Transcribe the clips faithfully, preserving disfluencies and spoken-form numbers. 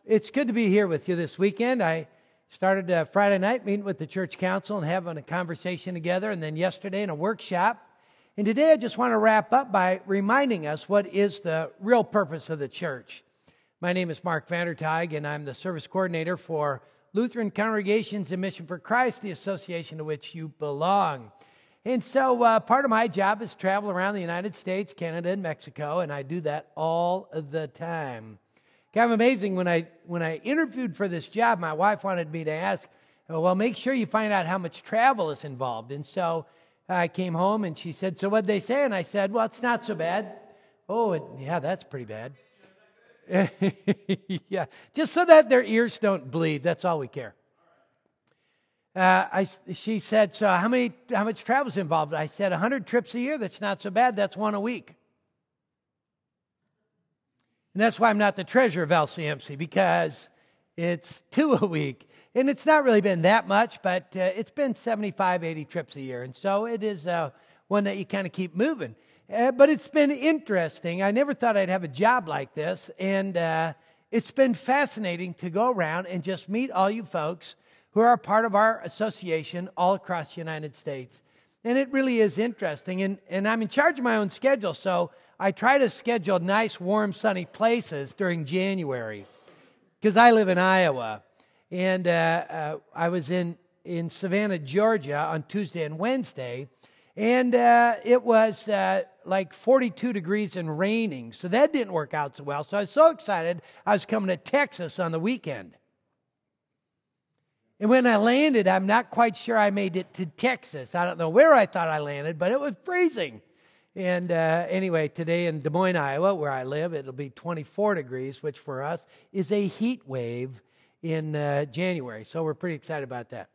It's good to be here with you this weekend. I started uh, Friday night meeting with the church council and having a conversation together, and then yesterday in a workshop. And today I just want to wrap up by reminding us what is the real purpose of the church. My name is Mark Vandertuig, and I'm the service coordinator for Lutheran Congregations and Mission for Christ, the association to which you belong. And so uh, part of my job is travel around the United States, Canada, and Mexico, and I do that all the time. Kind of amazing, when I when I interviewed for this job, my wife wanted me to ask, well, make sure you find out how much travel is involved. And so I came home and she said, so what'd they say? And I said, well, it's not so bad. Oh, it, yeah, that's pretty bad. Yeah, just so that their ears don't bleed. That's all we care. Uh, I, she said, so how many, how much travel is involved? I said, one hundred trips a year. That's not so bad. That's one a week. And that's why I'm not the treasurer of L C M C, because it's two a week. And it's not really been that much, but uh, it's been seventy-five, eighty trips a year. And so it is uh, one that you kind of keep moving. Uh, but it's been interesting. I never thought I'd have a job like this. And uh, it's been fascinating to go around and just meet all you folks who are a part of our association all across the United States. And it really is interesting. And, and I'm in charge of my own schedule, so I try to schedule nice, warm, sunny places during January, because I live in Iowa. And uh, uh, I was in, in Savannah, Georgia on Tuesday and Wednesday, and uh, it was uh, like forty-two degrees and raining, so that didn't work out so well. So I was so excited I was coming to Texas on the weekend. And when I landed, I'm not quite sure I made it to Texas. I don't know where I thought I landed, but it was freezing. And uh, anyway, today in Des Moines, Iowa, where I live, it'll be twenty-four degrees, which for us is a heat wave in uh, January. So we're pretty excited about that.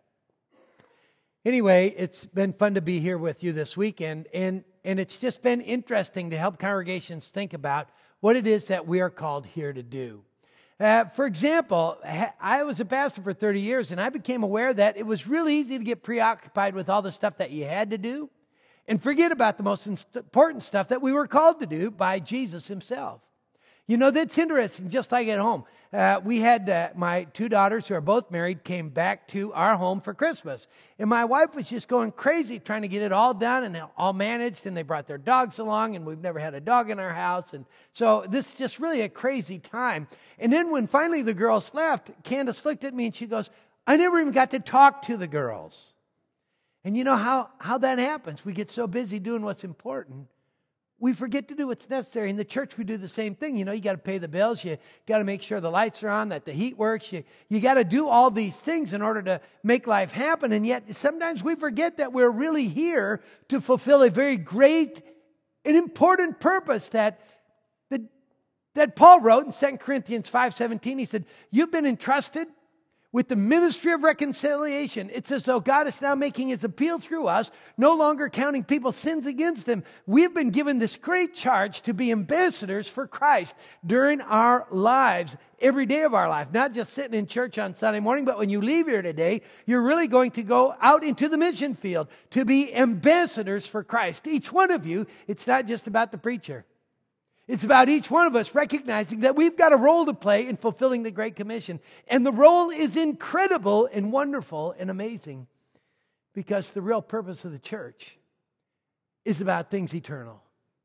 Anyway, it's been fun to be here with you this weekend, and, and it's just been interesting to help congregations think about what it is that we are called here to do. Uh, for example, I was a pastor for thirty years, and I became aware that it was really easy to get preoccupied with all the stuff that you had to do and forget about the most important stuff that we were called to do by Jesus himself. You know, that's interesting, just like at home. Uh, we had uh, my two daughters, who are both married, came back to our home for Christmas. And my wife was just going crazy trying to get it all done and all managed. And they brought their dogs along, and we've never had a dog in our house. And so this is just really a crazy time. And then when finally the girls left, Candace looked at me and she goes, I never even got to talk to the girls. And you know how, how that happens. We get so busy doing what's important, we forget to do what's necessary. In the church, we do the same thing. You know, you got to pay the bills. You got to make sure the lights are on, that the heat works. You, you got to do all these things in order to make life happen. And yet, sometimes we forget that we're really here to fulfill a very great and important purpose that, that, that Paul wrote in Second Corinthians five seventeen. He said, you've been entrusted with the ministry of reconciliation. It's as though God is now making his appeal through us, no longer counting people's sins against them. We've been given this great charge to be ambassadors for Christ during our lives, every day of our life, not just sitting in church on Sunday morning, but when you leave here today, you're really going to go out into the mission field to be ambassadors for Christ. Each one of you, it's not just about the preacher. It's about each one of us recognizing that we've got a role to play in fulfilling the Great Commission. And the role is incredible and wonderful and amazing, because the real purpose of the church is about things eternal.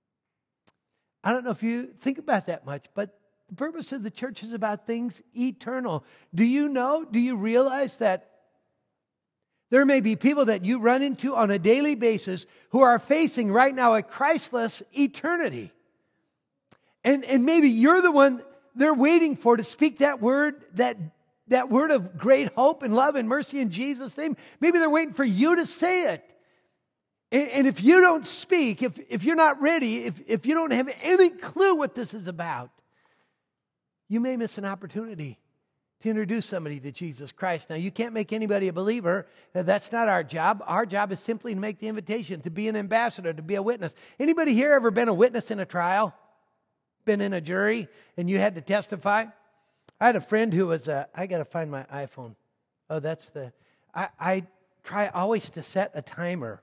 I don't know if you think about that much, but the purpose of the church is about things eternal. Do you know, do you realize that there may be people that you run into on a daily basis who are facing right now a Christless eternity? And, and maybe you're the one they're waiting for to speak that word, that, that word of great hope and love and mercy in Jesus' name. Maybe they're waiting for you to say it. And, and if you don't speak, if, if you're not ready, if, if you don't have any clue what this is about, you may miss an opportunity to introduce somebody to Jesus Christ. Now, you can't make anybody a believer. That's not our job. Our job is simply to make the invitation, to be an ambassador, to be a witness. Anybody here ever been a witness in a trial? Been in a jury and you had to testify? I had a friend who was a, I got to find my iPhone. Oh, that's the, I, I try always to set a timer.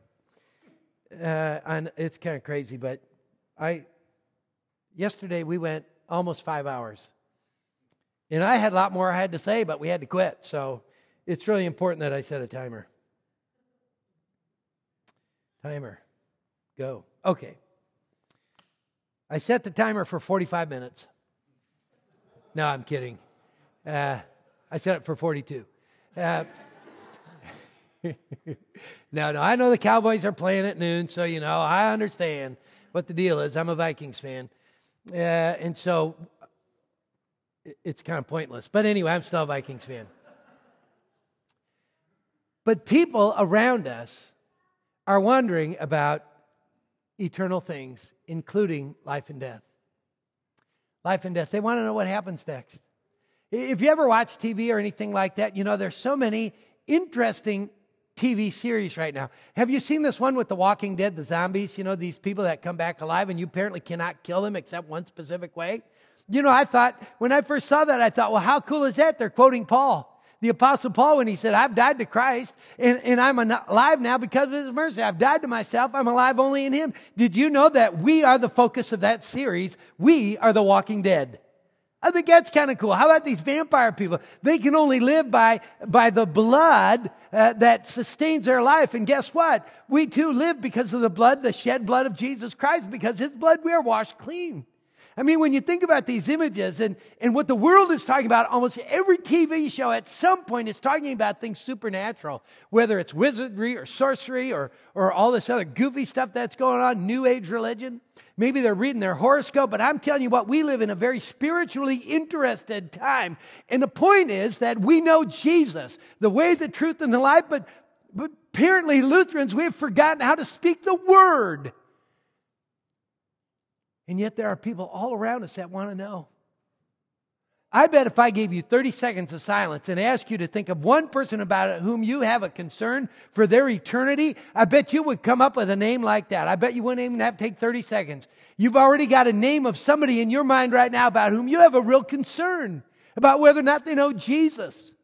Uh, and it's kind of crazy, but I, yesterday we went almost five hours And I had a lot more I had to say, but we had to quit. So it's really important that I set a timer. Timer. Go. Okay. I set the timer for forty-five minutes. No, I'm kidding. Uh, I set it for forty-two. Uh, no, no, I know the Cowboys are playing at noon, so, you know, I understand what the deal is. I'm a Vikings fan. Uh, and so it's kind of pointless. But anyway, I'm still a Vikings fan. But people around us are wondering about eternal things, including life and death. Life and death. They want to know what happens next. If you ever watch T V or anything like that, you know, there's so many interesting T V series right now. Have you seen this one with The Walking Dead, the zombies? You know, these people that come back alive and you apparently cannot kill them except one specific way. You know, I thought, when I first saw that, I thought, well, how cool is that? They're quoting Paul. The Apostle Paul, when he said, I've died to Christ, and, and I'm alive now because of his mercy. I've died to myself. I'm alive only in him. Did you know that we are the focus of that series? We are the Walking Dead. I think that's kind of cool. How about these vampire people? They can only live by, by the blood uh, that sustains their life. And guess what? We too live because of the blood, the shed blood of Jesus Christ. Because his blood, we are washed clean. I mean, when you think about these images and, and what the world is talking about, almost every T V show at some point is talking about things supernatural, whether it's wizardry or sorcery or, or all this other goofy stuff that's going on, New Age religion. Maybe they're reading their horoscope, but I'm telling you what, we live in a very spiritually interested time. And the point is that we know Jesus, the way, the truth, and the life, but, but apparently Lutherans, we've forgotten how to speak the word. And yet there are people all around us that want to know. I bet if I gave you thirty seconds of silence and asked you to think of one person about it whom you have a concern for their eternity, I bet you would come up with a name like that. I bet you wouldn't even have to take thirty seconds. You've already got a name of somebody in your mind right now about whom you have a real concern about whether or not they know Jesus.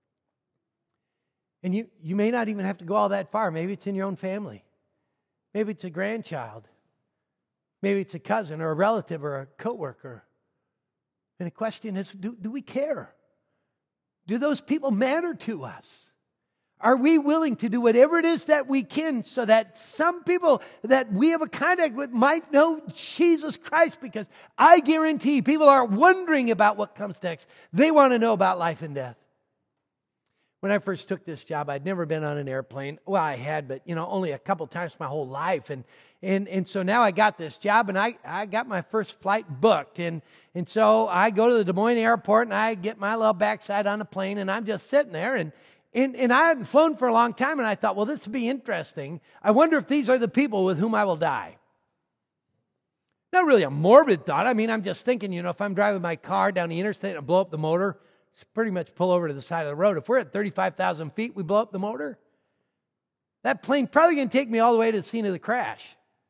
And you, you may not even have to go all that far. Maybe it's in your own family. Maybe it's a grandchild. Maybe it's a cousin or a relative or a coworker. And the question is, do, do we care? Do those people matter to us? Are we willing to do whatever it is that we can so that some people that we have a contact with might know Jesus Christ? Because I guarantee people are wondering about what comes next. They want to know about life and death. When I first took this job, I'd never been on an airplane. Well, I had, but, you know, only a couple times my whole life. And and and so now I got this job, and I, I got my first flight booked. And, and so I go to the Des Moines airport, and I get my little backside on the plane, and I'm just sitting there. And, and, and I hadn't flown for a long time, and I thought, well, this would be interesting. I wonder if these are the people with whom I will die. Not really a morbid thought. I mean, I'm just thinking, you know, if I'm driving my car down the interstate and I blow up the motor, it's pretty much pull over to the side of the road. If we're at thirty-five thousand feet, we blow up the motor. That plane probably going to take me all the way to the scene of the crash.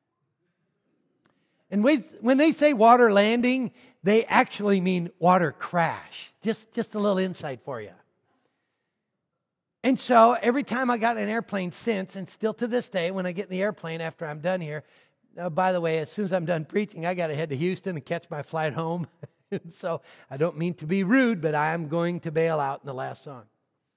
And with, when they say water landing, they actually mean water crash. Just, just a little insight for you. And so every time I got in an airplane since, and still to this day, when I get in the airplane after I'm done here, uh, by the way, as soon as I'm done preaching, I got to head to Houston and catch my flight home. So I don't mean to be rude, but I am going to bail out in the last song.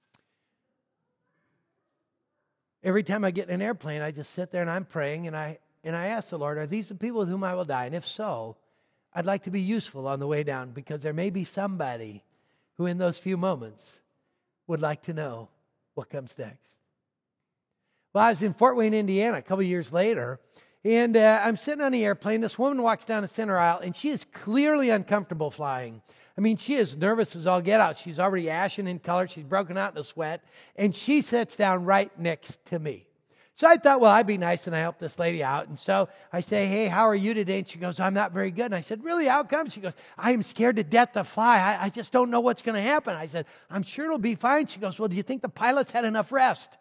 Every time I get in an airplane, I just sit there and I'm praying and I and I ask the Lord, are these the people with whom I will die? And if so, I'd like to be useful on the way down because there may be somebody who in those few moments would like to know what comes next. Well, I was in Fort Wayne, Indiana a couple years later. And uh, I'm sitting on the airplane. This woman walks down the center aisle, and she is clearly uncomfortable flying. I mean, she is nervous as all get out. She's already ashen in color. She's broken out in a sweat. And she sits down right next to me. So I thought, well, I'd be nice, and I help this lady out. And so I say, hey, how are you today? And she goes, I'm not very good. And I said, really, how come? She goes, I am scared to death to fly. I, I just don't know what's going to happen. I said, I'm sure it'll be fine. She goes, well, do you think the pilots had enough rest?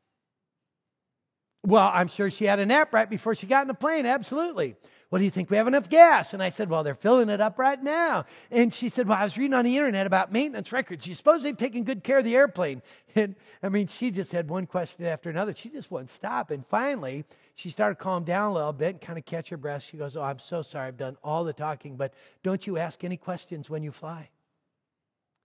Well, I'm sure she had a nap right before she got in the plane. Absolutely. Well, do you think we have enough gas? And I said, well, they're filling it up right now. And she said, well, I was reading on the internet about maintenance records. You suppose they've taken good care of the airplane? And I mean, she just had one question after another. She just wouldn't stop. And finally, she started to calm down a little bit and kind of catch her breath. She goes, oh, I'm so sorry. I've done all the talking, but don't you ask any questions when you fly.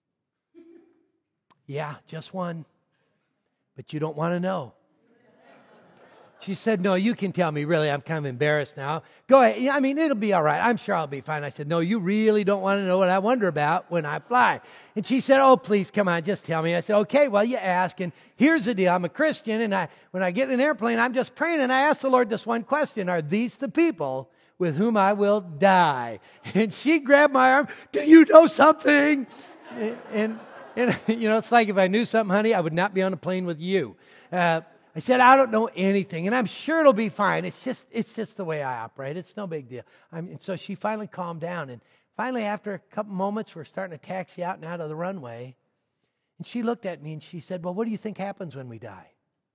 Yeah, just one. But you don't want to know. She said, no, you can tell me. Really, I'm kind of embarrassed now. Go ahead. Yeah, I mean, it'll be all right. I'm sure I'll be fine. I said, no, you really don't want to know what I wonder about when I fly. And she said, oh, please, come on, just tell me. I said, okay, well, you ask. And here's the deal. I'm a Christian, and I, when I get in an airplane, I'm just praying, and I ask the Lord this one question. Are these the people with whom I will die? And she grabbed my arm. Do you know something? And, and, and you know, it's like if I knew something, honey, I would not be on a plane with you. Uh, I said, I don't know anything, and I'm sure it'll be fine. It's just it's just the way I operate. It's no big deal. I mean, so she finally calmed down, and finally, after a couple moments, we're starting to taxi out and out of the runway, and she looked at me, and she said, well, what do you think happens when we die?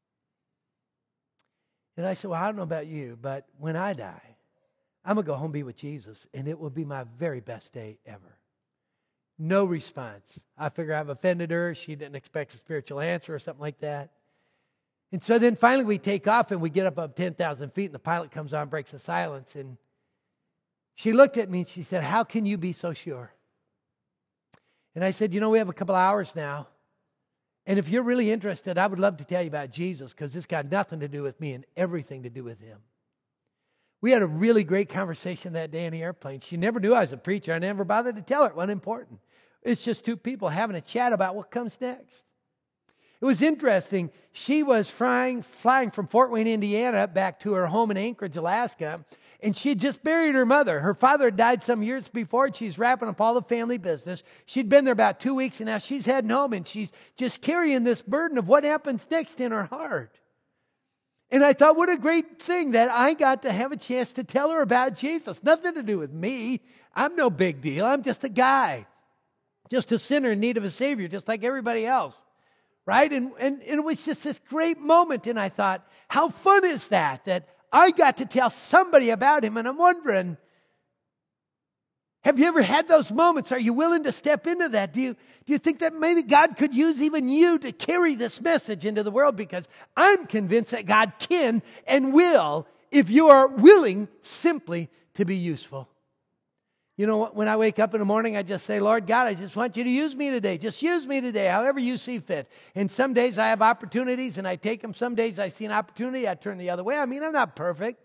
And I said, well, I don't know about you, but when I die, I'm going to go home and be with Jesus, and it will be my very best day ever. No response. I figure I've offended her. She didn't expect a spiritual answer or something like that. And so then finally we take off and we get up above ten thousand feet and the pilot comes on, breaks the silence. And she looked at me and she said, how can you be so sure? And I said, you know, we have a couple hours now. And if you're really interested, I would love to tell you about Jesus because it's got nothing to do with me and everything to do with him. We had a really great conversation that day in the airplane. She never knew I was a preacher. I never bothered to tell her it wasn't important. It's just two people having a chat about what comes next. It was interesting. She was flying, flying from Fort Wayne, Indiana, back to her home in Anchorage, Alaska, and she had just buried her mother. Her father had died some years before, and she's wrapping up all the family business. She'd been there about two weeks, and now she's heading home, and she's just carrying this burden of what happens next in her heart. And I thought, what a great thing that I got to have a chance to tell her about Jesus. Nothing to do with me. I'm no big deal. I'm just a guy, just a sinner in need of a Savior, just like everybody else. Right? And, and, and it was just this great moment. And I thought, how fun is that? That I got to tell somebody about him. And I'm wondering, have you ever had those moments? Are you willing to step into that? Do you, do you think that maybe God could use even you to carry this message into the world? Because I'm convinced that God can and will if you are willing simply to be useful. You know, when I wake up in the morning, I just say, Lord God, I just want you to use me today. Just use me today, however you see fit. And some days I have opportunities and I take them. Some days I see an opportunity, I turn the other way. I mean, I'm not perfect.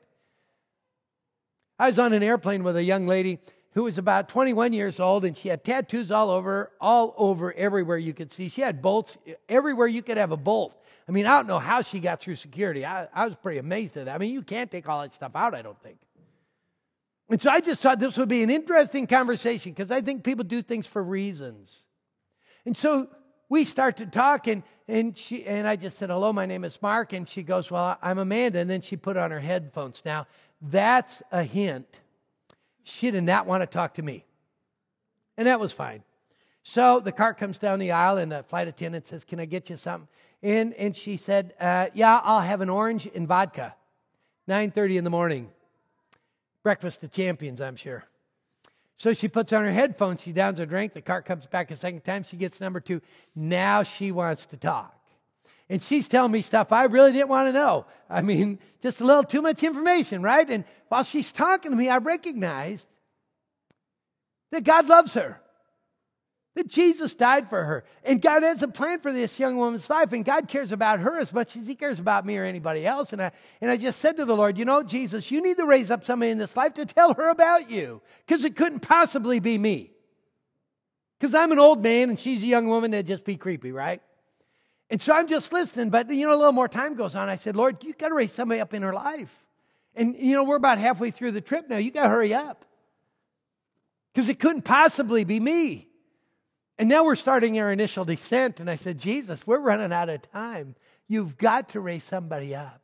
I was on an airplane with a young lady who was about twenty-one years old, and she had tattoos all over, all over everywhere you could see. She had bolts everywhere you could have a bolt. I mean, I don't know how she got through security. I, I was pretty amazed at that. I mean, you can't take all that stuff out, I don't think. And so I just thought this would be an interesting conversation because I think people do things for reasons. And so we start to talk, and and she and I just said, hello, my name is Mark. And she goes, well, I'm Amanda. And then she put on her headphones. Now, that's a hint. She did not want to talk to me. And that was fine. So the car comes down the aisle, and the flight attendant says, can I get you something? And, and she said, uh, yeah, I'll have an orange and vodka. nine thirty in the morning. Breakfast of champions, I'm sure. So she puts on her headphones. She downs her drink. The car comes back a second time. She gets number two. Now she wants to talk. And she's telling me stuff I really didn't want to know. I mean, just a little too much information, right? And while she's talking to me, I recognized that God loves her. That Jesus died for her. And God has a plan for this young woman's life. And God cares about her as much as he cares about me or anybody else. And I, and I just said to the Lord, you know, Jesus, you need to raise up somebody in this life to tell her about you. Because it couldn't possibly be me. Because I'm an old man and she's a young woman. That'd just be creepy, right? And so I'm just listening. But, you know, a little more time goes on. I said, Lord, you got to raise somebody up in her life. And, you know, we're about halfway through the trip now. You got to hurry up. Because it couldn't possibly be me. And now we're starting our initial descent. And I said, Jesus, we're running out of time. You've got to raise somebody up.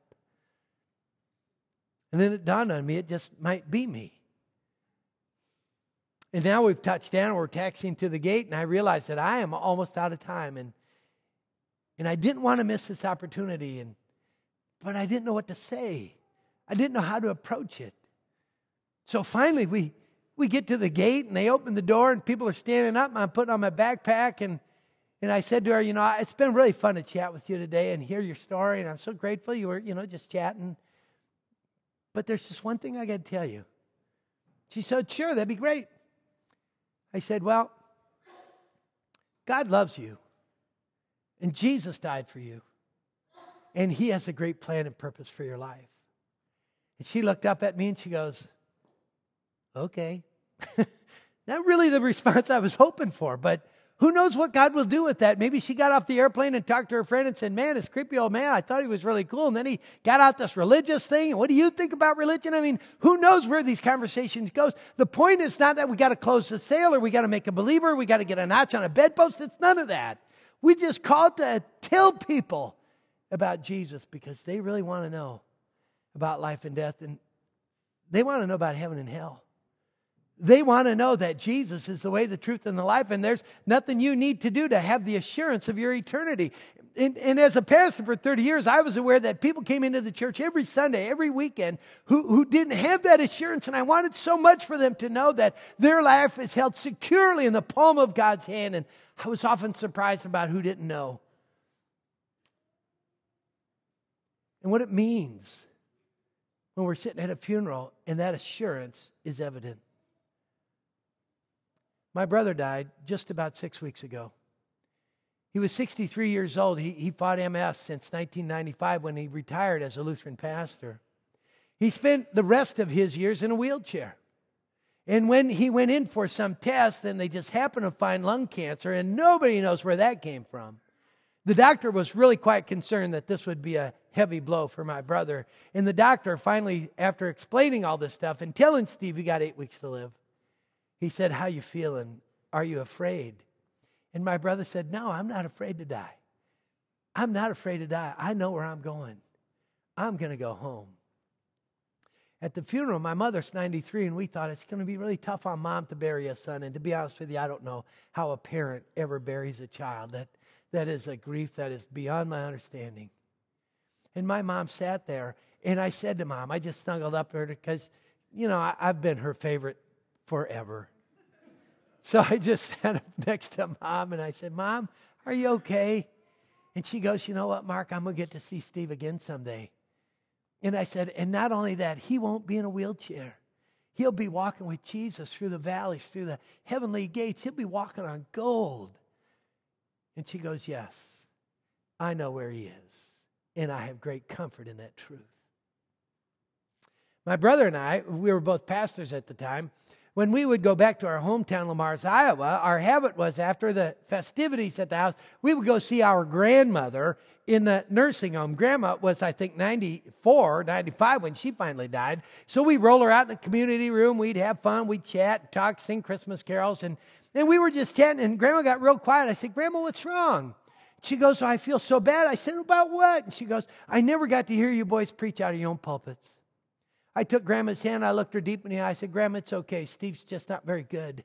And then it dawned on me, it just might be me. And now we've touched down, we're taxiing to the gate, and I realized that I am almost out of time. And, and I didn't want to miss this opportunity, and but I didn't know what to say. I didn't know how to approach it. So finally, we... We get to the gate, and they open the door, and people are standing up, and I'm putting on my backpack, and, and I said to her, you know, it's been really fun to chat with you today and hear your story, and I'm so grateful you were, you know, just chatting. But there's just one thing I got to tell you. She said, sure, that'd be great. I said, well, God loves you, And Jesus died for you. And he has a great plan and purpose for your life. And she looked up at me and she goes, okay. Not really the response I was hoping for, but who knows what God will do with that. Maybe she got off the airplane and talked to her friend and said, man, this creepy old man, I thought he was really cool. And then he got out this religious thing. And what do you think about religion? I mean, who knows where these conversations goes? The point is not that we got to close the sale or we got to make a believer. We got to get a notch on a bedpost. It's none of that. We just called to tell people about Jesus because they really want to know about life and death. And they want to know about heaven and hell. They want to know that Jesus is the way, the truth, and the life, and there's nothing you need to do to have the assurance of your eternity. And, and as a pastor for thirty years, I was aware that people came into the church every Sunday, every weekend, who, who didn't have that assurance, and I wanted so much for them to know that their life is held securely in the palm of God's hand, and I was often surprised about who didn't know. And what it means when we're sitting at a funeral, and that assurance is evident. My brother died just about six weeks ago. He was sixty-three years old. He, he fought M S since nineteen ninety-five when he retired as a Lutheran pastor. He spent the rest of his years in a wheelchair. And when he went in for some test, then they just happened to find lung cancer, and nobody knows where that came from. The doctor was really quite concerned that this would be a heavy blow for my brother. And the doctor finally, after explaining all this stuff and telling Steve he got eight weeks to live, he said, how you feeling? Are you afraid? And my brother said, no, I'm not afraid to die. I'm not afraid to die. I know where I'm going. I'm going to go home. At the funeral, my mother's ninety-three, and we thought it's going to be really tough on mom to bury a son. And to be honest with you, I don't know how a parent ever buries a child. That, that is a grief that is beyond my understanding. And my mom sat there, and I said to Mom, I just snuggled up to her because, you know, I, I've been her favorite forever. So I just sat up next to Mom and I said, Mom, are you okay? And she goes, you know what, Mark, I'm going to get to see Steve again someday. And I said, and not only that, he won't be in a wheelchair. He'll be walking with Jesus through the valleys, through the heavenly gates. He'll be walking on gold. And she goes, yes, I know where he is. And I have great comfort in that truth. My brother and I, we were both pastors at the time. When we would go back to our hometown, Lamar's, Iowa, our habit was after the festivities at the house, we would go see our grandmother in the nursing home. Grandma was, I think, ninety-four, ninety-five when she finally died. So we'd roll her out in the community room. We'd have fun. We'd chat, talk, sing Christmas carols. And, and we were just chatting, and Grandma got real quiet. I said, Grandma, what's wrong? She goes, oh, I feel so bad. I said, about what? And she goes, I never got to hear you boys preach out of your own pulpits. I took Grandma's hand, I looked her deep in the eye, I said, Grandma, it's okay. Steve's just not very good.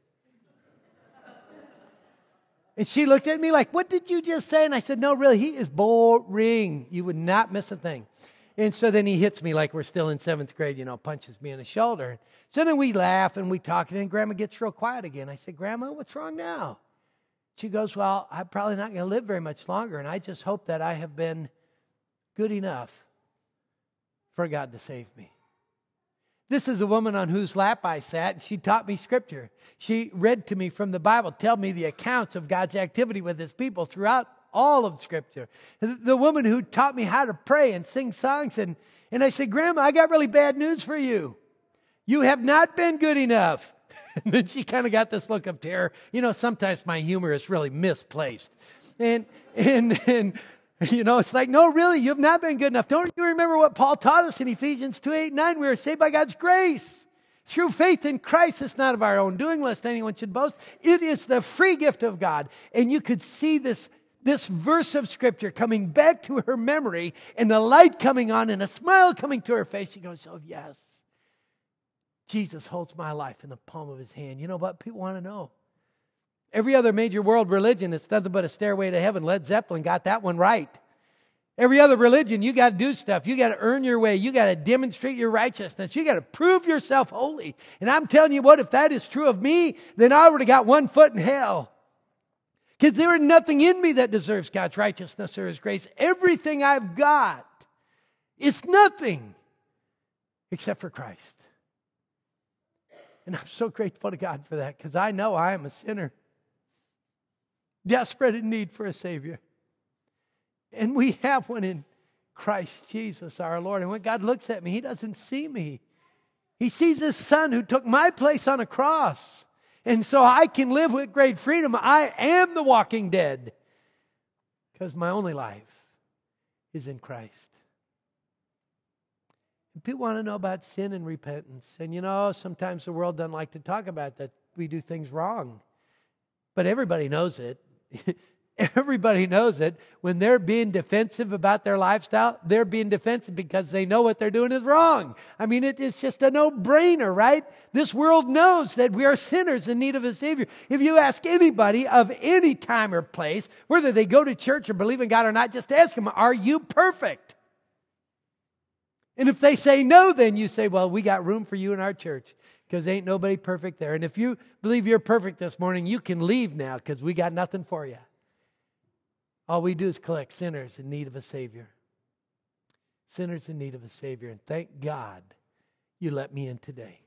And she looked at me like, what did you just say? And I said, no, really, he is boring. You would not miss a thing. And so then he hits me like we're still in seventh grade, you know, punches me in the shoulder. So then we laugh and we talk, and then Grandma gets real quiet again. I said, Grandma, what's wrong now? She goes, well, I'm probably not going to live very much longer, and I just hope that I have been good enough for God to save me. This is a woman on whose lap I sat, and she taught me Scripture. She read to me from the Bible, tell me the accounts of God's activity with His people throughout all of Scripture. The woman who taught me how to pray and sing songs. And, and I said, Grandma, I got really bad news for you. You have not been good enough. And then she kind of got this look of terror. You know, sometimes my humor is really misplaced. And, and, and, you know, it's like, no, really, you have not been good enough. Don't you remember what Paul taught us in Ephesians two, eight, nine? We are saved by God's grace. Through faith in Christ, it's not of our own doing, lest anyone should boast. It is the free gift of God. And you could see this, this verse of Scripture coming back to her memory, and the light coming on, and a smile coming to her face. She goes, oh, yes. Jesus holds my life in the palm of His hand. You know what? People want to know. Every other major world religion, it's nothing but a stairway to heaven. Led Zeppelin got that one right. Every other religion, you got to do stuff. You got to earn your way. You got to demonstrate your righteousness. You got to prove yourself holy. And I'm telling you what, if that is true of me, then I would have got one foot in hell. Because there is nothing in me that deserves God's righteousness or His grace. Everything I've got is nothing except for Christ. And I'm so grateful to God for that, because I know I am a sinner, desperate in need for a Savior. And we have one in Christ Jesus our Lord. And when God looks at me, He doesn't see me. He sees His Son who took my place on a cross. And so I can live with great freedom. I am the walking dead because my only life is in Christ. And people want to know about sin and repentance. And you know, sometimes the world doesn't like to talk about that. We do things wrong. But everybody knows it. Everybody knows it. When they're being defensive about their lifestyle, they're being defensive because they know what they're doing is wrong. I mean, it, it's just a no-brainer, right? This world knows that we are sinners in need of a Savior. If you ask anybody of any time or place, whether they go to church or believe in God or not, just ask them, are you perfect? And if they say no, then you say, well, we got room for you in our church because ain't nobody perfect there. And if you believe you're perfect this morning, you can leave now because we got nothing for you. All we do is collect sinners in need of a Savior. Sinners in need of a Savior. And thank God you let me in today.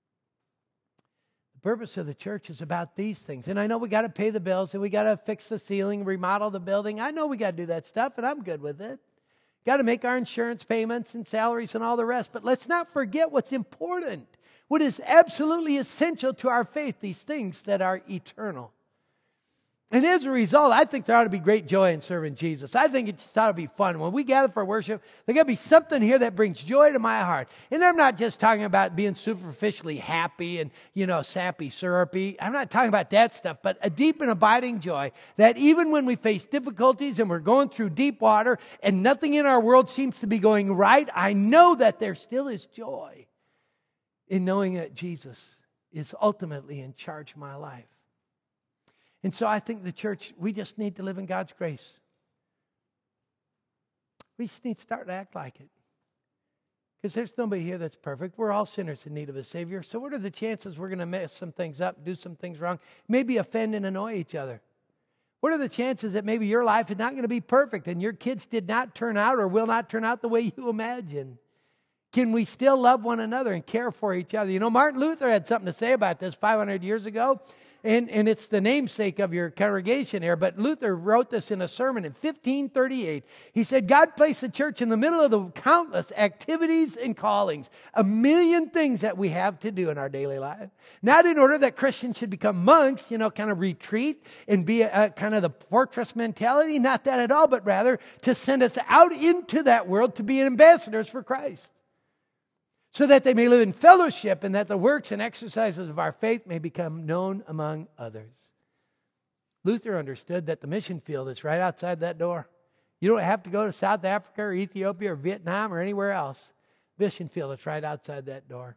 The purpose of the church is about these things. And I know we got to pay the bills and we got to fix the ceiling, remodel the building. I know we got to do that stuff and I'm good with it. Got to make our insurance payments and salaries and all the rest. But let's not forget what's important. What is absolutely essential to our faith, these things that are eternal. And as a result, I think there ought to be great joy in serving Jesus. I think it ought to be fun. When we gather for worship, there got to be something here that brings joy to my heart. And I'm not just talking about being superficially happy and, you know, sappy, syrupy. I'm not talking about that stuff, but a deep and abiding joy that even when we face difficulties and we're going through deep water and nothing in our world seems to be going right, I know that there still is joy in knowing that Jesus is ultimately in charge of my life. And so I think the church, we just need to live in God's grace. We just need to start to act like it. Because there's nobody here that's perfect. We're all sinners in need of a Savior. So what are the chances we're going to mess some things up, do some things wrong, maybe offend and annoy each other? What are the chances that maybe your life is not going to be perfect and your kids did not turn out or will not turn out the way you imagine? Can we still love one another and care for each other? You know, Martin Luther had something to say about this five hundred years ago. And, and it's the namesake of your congregation here. But Luther wrote this in a sermon in fifteen thirty-eight. He said, God placed the church in the middle of the countless activities and callings, a million things that we have to do in our daily life. Not in order that Christians should become monks, you know, kind of retreat and be a, a kind of the fortress mentality. Not that at all, but rather to send us out into that world to be ambassadors for Christ. So that they may live in fellowship and that the works and exercises of our faith may become known among others. Luther understood that the mission field is right outside that door. You don't have to go to South Africa or Ethiopia or Vietnam or anywhere else. Mission field is right outside that door.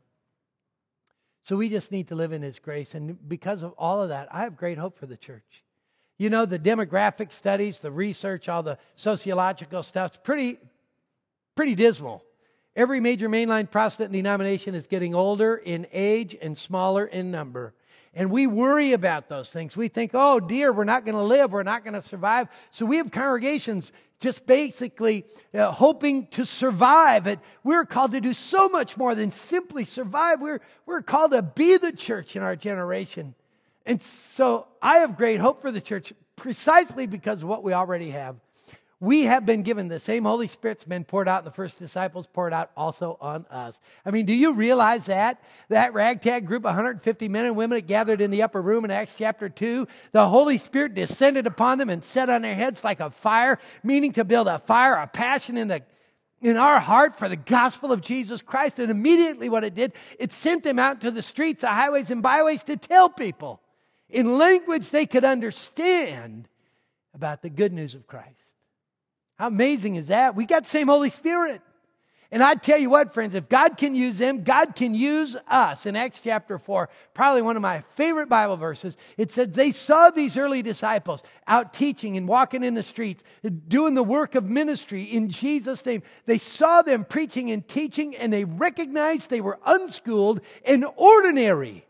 So we just need to live in His grace. And because of all of that, I have great hope for the church. You know, the demographic studies, the research, all the sociological stuff, it's pretty, pretty dismal. Every major mainline Protestant denomination is getting older in age and smaller in number. And we worry about those things. We think, oh dear, we're not going to live, we're not going to survive. So we have congregations just basically uh, hoping to survive. And we're called to do so much more than simply survive. We're, we're called to be the church in our generation. And so I have great hope for the church precisely because of what we already have. We have been given the same Holy Spirit's been poured out in the first disciples, poured out also on us. I mean, do you realize that? That ragtag group, one hundred fifty men and women that gathered in the upper room in Acts chapter two, the Holy Spirit descended upon them and set on their heads like a fire, meaning to build a fire, a passion in the in our heart for the gospel of Jesus Christ. And immediately what it did, it sent them out to the streets, the highways and byways to tell people in language they could understand about the good news of Christ. How amazing is that? We got the same Holy Spirit. And I tell you what, friends, if God can use them, God can use us. In Acts chapter four, probably one of my favorite Bible verses, it said they saw these early disciples out teaching and walking in the streets, doing the work of ministry in Jesus' name. They saw them preaching and teaching, and they recognized they were unschooled and ordinary.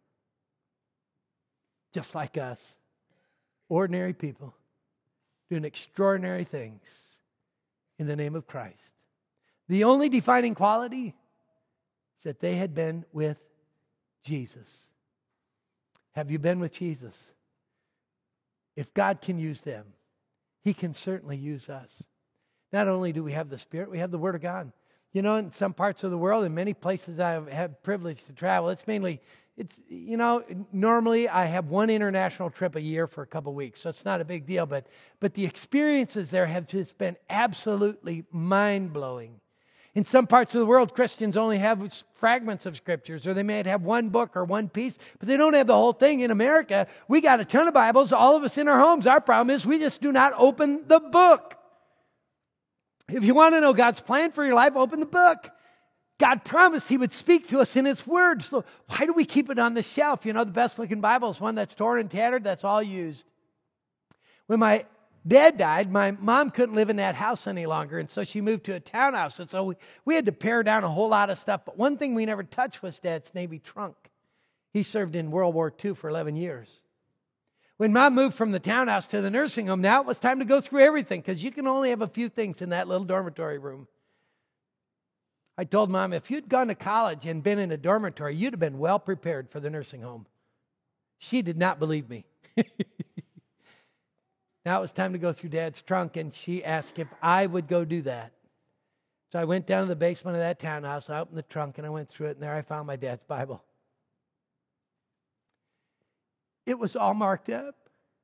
Just like us. Ordinary people doing extraordinary things in the name of Christ. The only defining quality is that they had been with Jesus. Have you been with Jesus? If God can use them, He can certainly use us. Not only do we have the Spirit, we have the Word of God. You know, in some parts of the world, in many places I've had privilege to travel, it's mainly, it's you know, normally I have one international trip a year for a couple of weeks, so it's not a big deal. But, but the experiences there have just been absolutely mind-blowing. In some parts of the world, Christians only have fragments of scriptures, or they may have one book or one piece, but they don't have the whole thing. In America, we got a ton of Bibles, all of us in our homes. Our problem is we just do not open the book. If you want to know God's plan for your life, open the book. God promised He would speak to us in His Word. So why do we keep it on the shelf? You know, the best looking Bible is one that's torn and tattered. That's all used. When my dad died, my mom couldn't live in that house any longer, and so she moved to a townhouse. And so we, we had to pare down a whole lot of stuff. But one thing we never touched was Dad's Navy trunk. He served in World War Two for eleven years. When Mom moved from the townhouse to the nursing home, now it was time to go through everything because you can only have a few things in that little dormitory room. I told Mom, if you'd gone to college and been in a dormitory, you'd have been well prepared for the nursing home. She did not believe me. Now it was time to go through Dad's trunk, and she asked if I would go do that. So I went down to the basement of that townhouse, I opened the trunk, and I went through it, and there I found my dad's Bible. It was all marked up.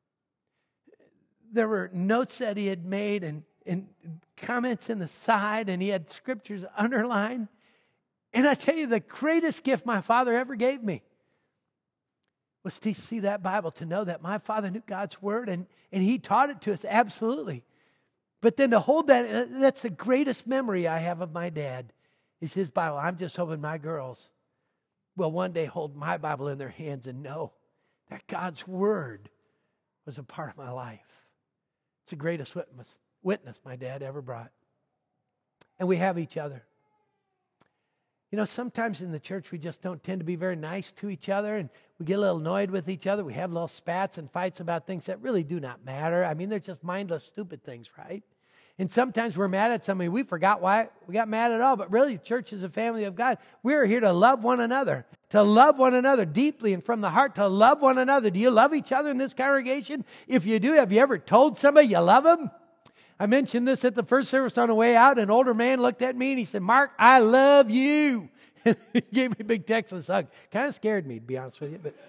There were notes that he had made and, and comments in the side, and he had scriptures underlined. And I tell you, the greatest gift my father ever gave me was to see that Bible, to know that my father knew God's Word, and, and he taught it to us, absolutely. But then to hold that, that's the greatest memory I have of my dad, is his Bible. I'm just hoping my girls will one day hold my Bible in their hands and know that God's Word was a part of my life. It's the greatest witness, witness my dad ever brought. And we have each other. You know, sometimes in the church we just don't tend to be very nice to each other, and we get a little annoyed with each other. We have little spats and fights about things that really do not matter. I mean, they're just mindless, stupid things, right? And sometimes we're mad at somebody. We forgot why we got mad at all. But really, the church is a family of God. We're here to love one another. To love one another deeply and from the heart. To love one another. Do you love each other in this congregation? If you do, have you ever told somebody you love them? I mentioned this at the first service on the way out. An older man looked at me and he said, "Mark, I love you." He gave me a big Texas hug. Kind of scared me, to be honest with you. But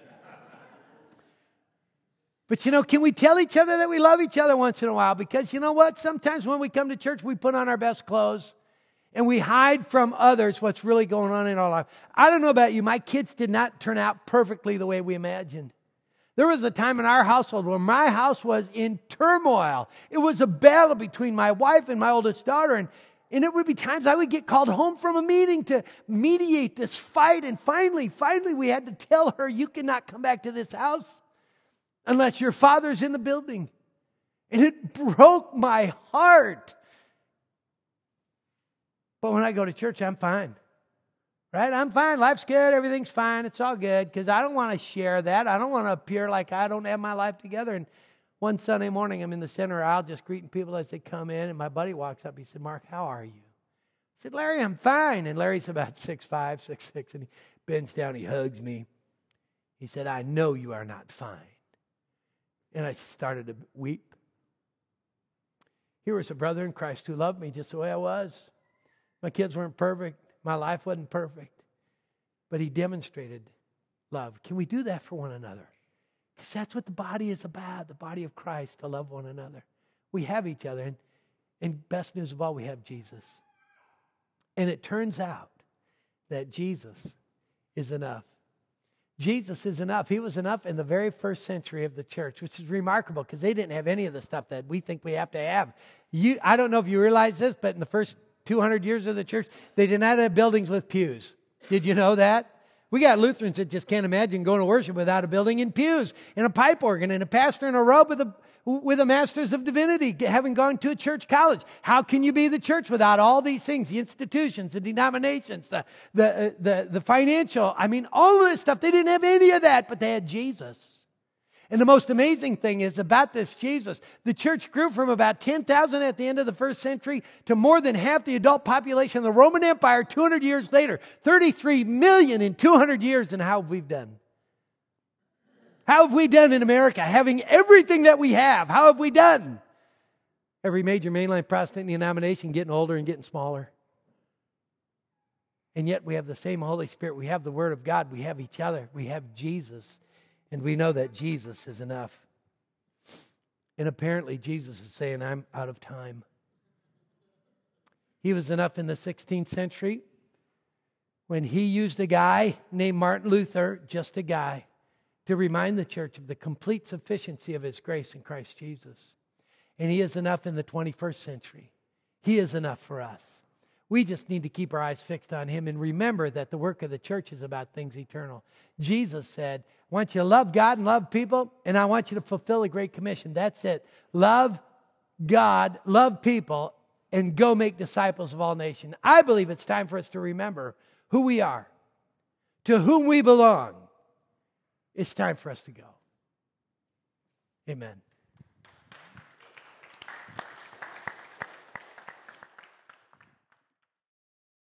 But, you know, can we tell each other that we love each other once in a while? Because, you know what? Sometimes when we come to church, we put on our best clothes and we hide from others what's really going on in our life. I don't know about you. My kids did not turn out perfectly the way we imagined. There was a time in our household where my house was in turmoil. It was a battle between my wife and my oldest daughter. And, and it would be times I would get called home from a meeting to mediate this fight. And finally, finally, we had to tell her, "You cannot come back to this house unless your father's in the building." And it broke my heart. But when I go to church, I'm fine. Right? I'm fine. Life's good. Everything's fine. It's all good. Because I don't want to share that. I don't want to appear like I don't have my life together. And one Sunday morning, I'm in the center aisle just greeting people as they come in. And my buddy walks up. He said, "Mark, how are you?" I said, "Larry, I'm fine." And Larry's about six five, six six. And he bends down. He hugs me. He said, "I know you are not fine." And I started to weep. Here was a brother in Christ who loved me just the way I was. My kids weren't perfect. My life wasn't perfect. But he demonstrated love. Can we do that for one another? Because that's what the body is about, the body of Christ, to love one another. We have each other. And, and best news of all, we have Jesus. And it turns out that Jesus is enough. Jesus is enough. He was enough in the very first century of the church, which is remarkable because they didn't have any of the stuff that we think we have to have. You, I don't know if you realize this, but in the first two hundred years of the church, they did not have buildings with pews. Did you know that? We got Lutherans that just can't imagine going to worship without a building and pews and a pipe organ and a pastor in a robe with a with a master's of divinity, having gone to a church college. How can you be the church without all these things, the institutions, the denominations, the, the, uh, the, the financial, I mean, all of this stuff. They didn't have any of that, but they had Jesus. And the most amazing thing is about this Jesus, the church grew from about ten thousand at the end of the first century to more than half the adult population of the Roman Empire two hundred years later. thirty-three million in two hundred years, and how have we done? How have we done in America, having everything that we have? How have we done? Every major mainline Protestant denomination getting older and getting smaller. And yet we have the same Holy Spirit. We have the Word of God. We have each other. We have Jesus. And we know that Jesus is enough. And apparently Jesus is saying, I'm out of time. He was enough in the sixteenth century when he used a guy named Martin Luther, just a guy, to remind the church of the complete sufficiency of his grace in Christ Jesus. And he is enough in the twenty-first century. He is enough for us. We just need to keep our eyes fixed on him and remember that the work of the church is about things eternal. Jesus said, I want you to love God and love people, and I want you to fulfill the Great Commission. That's it. Love God, love people, and go make disciples of all nations. I believe it's time for us to remember who we are, to whom we belong. It's time for us to go. Amen.